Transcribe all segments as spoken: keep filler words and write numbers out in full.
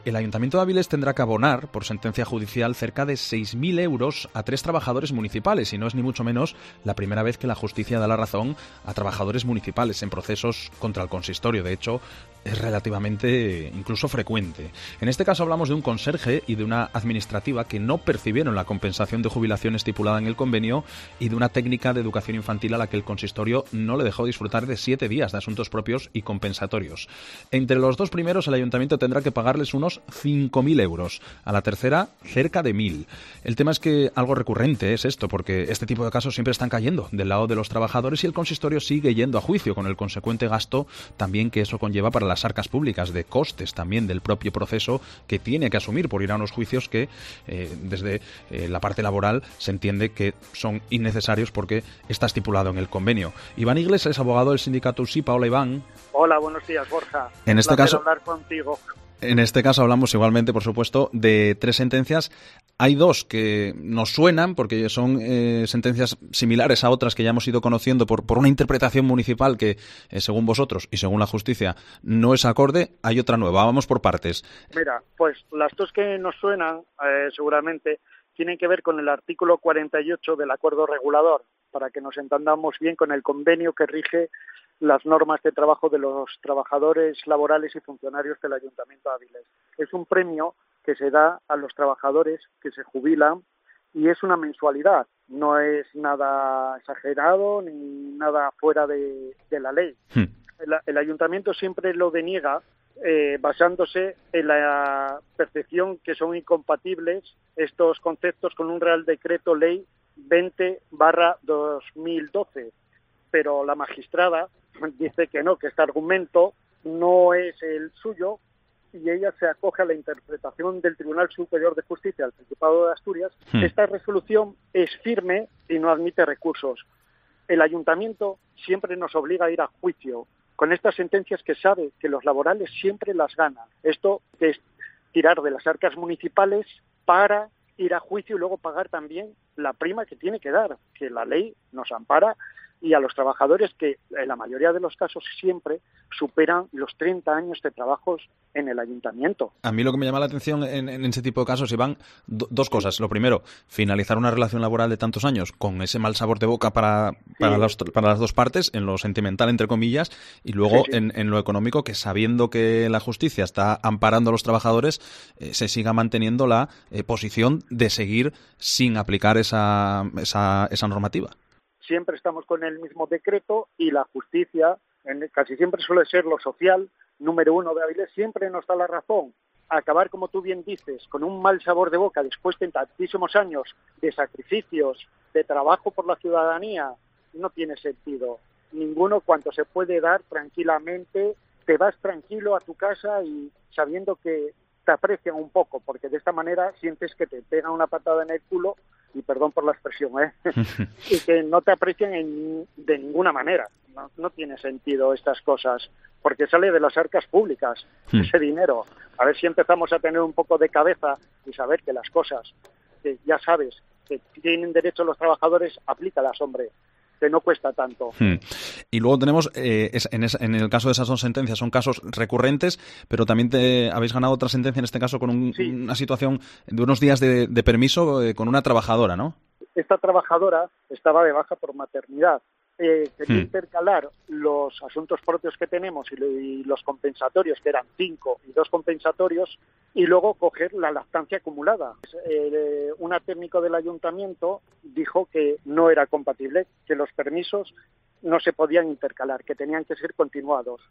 El Ayuntamiento de Avilés tendrá que abonar, por sentencia judicial, cerca de seis mil euros a tres trabajadores municipales, y no es ni mucho menos la primera vez que la justicia da la razón a trabajadores municipales en procesos contra el consistorio. De hecho, es relativamente incluso frecuente. En este caso hablamos de un conserje y de una administrativa que no percibieron la compensación de jubilación estipulada en el convenio, y de una técnica de educación infantil a la que el consistorio no le dejó disfrutar de siete días de asuntos propios y compensatorios. Entre los dos primeros, el Ayuntamiento tendrá que pagarles unos cinco mil euros. A la tercera, cerca de mil. El tema es que algo recurrente es esto, porque este tipo de casos siempre están cayendo del lado de los trabajadores, y el consistorio sigue yendo a juicio, con el consecuente gasto también que eso conlleva para las arcas públicas, de costes también del propio proceso que tiene que asumir por ir a unos juicios que eh, desde eh, la parte laboral se entiende que son innecesarios porque está estipulado en el convenio. Iván Igles es abogado del sindicato USIPA. Hola, Iván. Hola, buenos días, Borja. En este caso, hablar contigo. En este caso hablamos igualmente, por supuesto, de tres sentencias. Hay dos que nos suenan porque son eh, sentencias similares a otras que ya hemos ido conociendo por, por una interpretación municipal que, eh, según vosotros y según la justicia, no es acorde. Hay otra nueva. Vamos por partes. Mira, pues las dos que nos suenan, eh, seguramente, tienen que ver con el artículo cuarenta y ocho del acuerdo regulador, para que nos entendamos bien con el convenio que rige las normas de trabajo de los trabajadores laborales y funcionarios del Ayuntamiento de Avilés. Es un premio que se da a los trabajadores que se jubilan y es una mensualidad, no es nada exagerado ni nada fuera de, de la ley. Hmm. El, el Ayuntamiento siempre lo deniega eh, basándose en la percepción que son incompatibles estos conceptos con un Real Decreto Ley veinte barra dos mil doce, pero la magistrada dice que no, que este argumento no es el suyo, y ella se acoge a la interpretación del Tribunal Superior de Justicia del Principado de Asturias. Hmm. Esta resolución es firme y no admite recursos. El Ayuntamiento siempre nos obliga a ir a juicio con estas sentencias que sabe que los laborales siempre las ganan. Esto es tirar de las arcas municipales para ir a juicio y luego pagar también la prima que tiene que dar, que la ley nos ampara, y a los trabajadores que en la mayoría de los casos siempre superan los treinta años de trabajos en el ayuntamiento. A mí lo que me llama la atención en, en ese tipo de casos, Iván, do, dos cosas. Lo primero, finalizar una relación laboral de tantos años con ese mal sabor de boca para, para, sí. los, para las dos partes, en lo sentimental, entre comillas, y luego sí, sí. En, en lo económico, que sabiendo que la justicia está amparando a los trabajadores, eh, se siga manteniendo la eh, posición de seguir sin aplicar esa, esa, esa normativa. Siempre estamos con el mismo decreto y la justicia, en, casi siempre suele ser lo social, número uno de Avilés, siempre nos da la razón. Acabar, como tú bien dices, con un mal sabor de boca después de tantísimos años de sacrificios, de trabajo por la ciudadanía, no tiene sentido. Ninguno, cuanto se puede dar tranquilamente, te vas tranquilo a tu casa y sabiendo que te aprecian un poco, porque de esta manera sientes que te pegan una patada en el culo, y perdón por la expresión, ¿eh? y que no te aprecian en, de ninguna manera. No, no tiene sentido estas cosas, porque sale de las arcas públicas hmm. ese dinero. A ver si empezamos a tener un poco de cabeza y saber que las cosas que ya sabes que tienen derecho los trabajadores, aplícalas, hombre, que no cuesta tanto. Hmm. Y luego tenemos, eh, es, en, es, en el caso de esas dos sentencias, son casos recurrentes, pero también te habéis ganado otra sentencia, en este caso con un, sí. una situación de unos días de, de permiso eh, con una trabajadora, ¿no? Esta trabajadora estaba de baja por maternidad. Eh, quería hmm. intercalar los asuntos propios que tenemos y, lo, y los compensatorios, que eran cinco y dos compensatorios, y luego coger la lactancia acumulada. Eh, una técnico del ayuntamiento dijo que no era compatible, que los permisos no se podían intercalar, que tenían que ser continuados.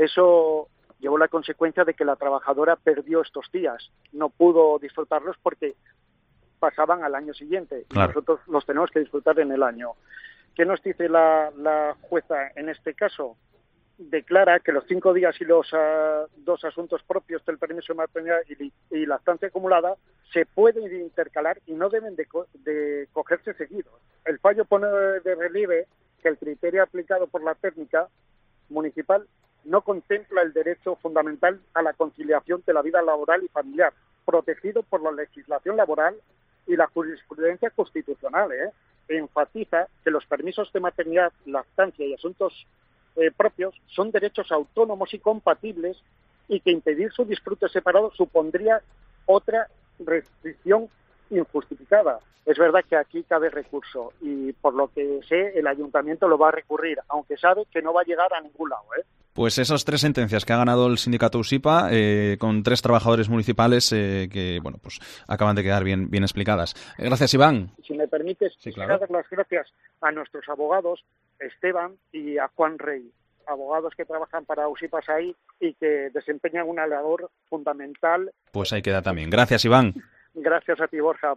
Eso llevó la consecuencia de que la trabajadora perdió estos días, no pudo disfrutarlos porque pasaban al año siguiente, claro. Y nosotros los tenemos que disfrutar en el año. ¿Qué nos dice la, la jueza en este caso? Declara que los cinco días y los uh, dos asuntos propios del permiso de maternidad y, y lactancia acumulada se pueden intercalar y no deben de, co de cogerse seguidos. El fallo pone de relieve que el criterio aplicado por la técnica municipal no contempla el derecho fundamental a la conciliación de la vida laboral y familiar, protegido por la legislación laboral y la jurisprudencia constitucional, ¿eh? Enfatiza que los permisos de maternidad, lactancia y asuntos eh, propios son derechos autónomos y compatibles y que impedir su disfrute separado supondría otra restricción injustificada. Es verdad que aquí cabe recurso y por lo que sé el ayuntamiento lo va a recurrir, aunque sabe que no va a llegar a ningún lado, ¿eh? Pues esas tres sentencias que ha ganado el sindicato USIPA eh, con tres trabajadores municipales eh, que bueno pues acaban de quedar bien bien explicadas. Eh, gracias, Iván. Si me permites, sí, claro. dar las gracias a nuestros abogados, Esteban y a Juan Rey, abogados que trabajan para USIPA ahí y que desempeñan una labor fundamental. Pues ahí queda también. Gracias, Iván. Gracias a ti, Borja.